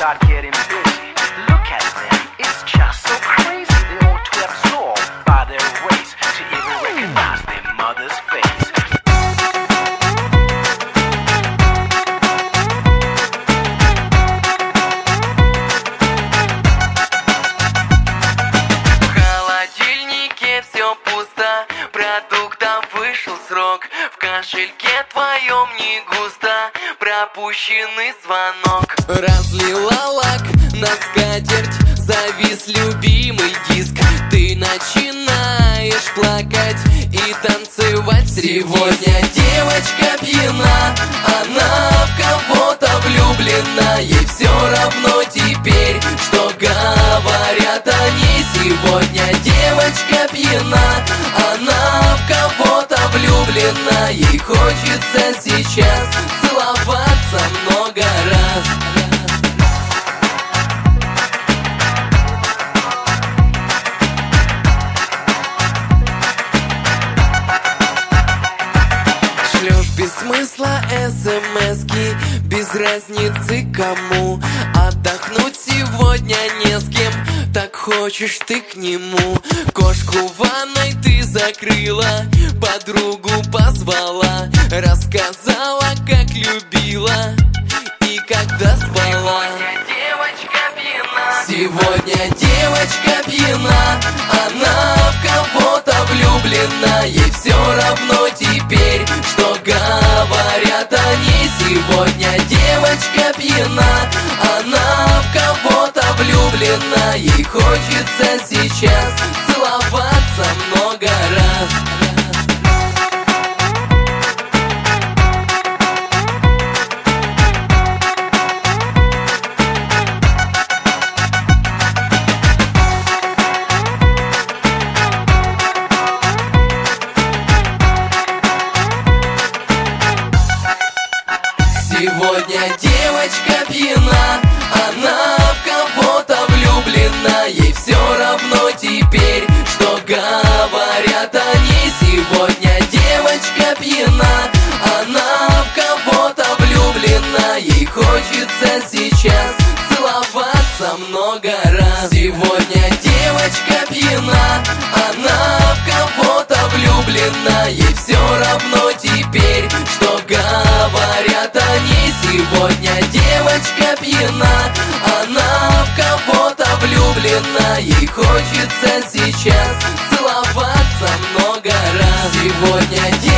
start getting busy. Look at them, it's just so crazy. They all twit soul by their ways to even recognize their mother's face. В холодильнике все пусто, продуктам вышел срок. В кошельке твоем не густо, пропущенный звонок. Разлила лак на скатерть, завис любимый диск. Ты начинаешь плакать и танцевать. Сегодня девочка пьяна, она в кого-то влюблена. Ей все равно теперь, что говорят о ней. Сегодня девочка пьяна, она в кого-то влюблена. Ей хочется сейчас целоваться много раз. Шлёшь без смысла смс-ки, без разницы кому. Отдохнуть сегодня не с кем, так хочешь ты к нему. Кошку в ванной ты закрыла, подругу позвала, рассказала, как любила и когда спала. Сегодня девочка пьяна, она в кого-то влюблена. Ей все равно теперь, что говорят о ней. Сегодня девочка пьяна, она в кого-то влюблена. Ей хочется сейчас целоваться много раз. Сегодня девочка пьяна, она в кого-то влюблена. Ей все равно теперь, что говорят о ней. Сегодня девочка пьяна, она в кого-то влюблена. Ей хочется сейчас целоваться много раз. Сегодня девочка пьяна, она в кого-то влюблена. Ей все равно теперь, что говорят о ней. Сегодня девочка пьяна, она в кого-то влюблена. Ей хочется сейчас целоваться много раз. Сегодня